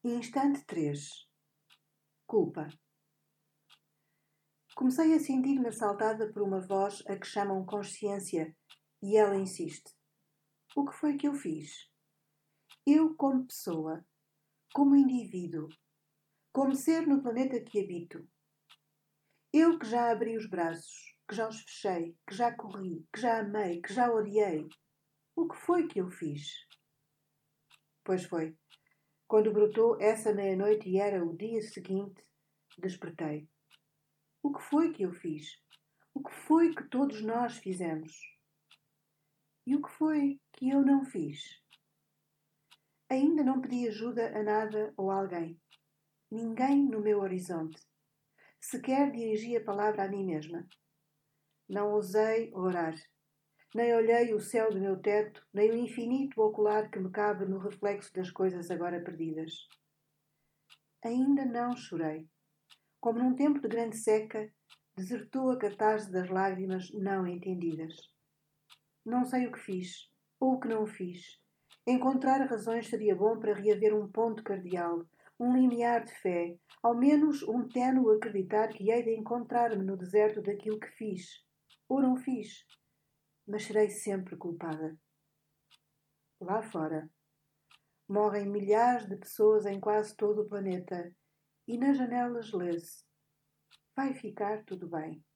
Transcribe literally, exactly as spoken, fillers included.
Instante três. Culpa. Comecei a sentir-me assaltada por uma voz a que chamam consciência e ela insiste. O que foi que eu fiz? Eu, como pessoa, como indivíduo, como ser no planeta que habito. Eu que já abri os braços, que já os fechei, que já corri, que já amei, que já odiei. O que foi que eu fiz? Pois foi. Quando brotou essa meia-noite e era o dia seguinte, despertei. O que foi que eu fiz? O que foi que todos nós fizemos? E o que foi que eu não fiz? Ainda não pedi ajuda a nada ou a alguém. Ninguém no meu horizonte. Sequer dirigi a palavra a mim mesma. Não ousei orar. Nem olhei o céu do meu teto, nem o infinito ocular que me cabe no reflexo das coisas agora perdidas. Ainda não chorei. Como num tempo de grande seca, desertou a catarse das lágrimas não entendidas. Não sei o que fiz, ou o que não fiz. Encontrar razões seria bom para reaver um ponto cardeal, um limiar de fé, ao menos um ténue acreditar que hei de encontrar-me no deserto daquilo que fiz, ou não fiz. Mas serei sempre culpada. Lá fora, morrem milhares de pessoas em quase todo o planeta, e nas janelas lê-se: vai ficar tudo bem.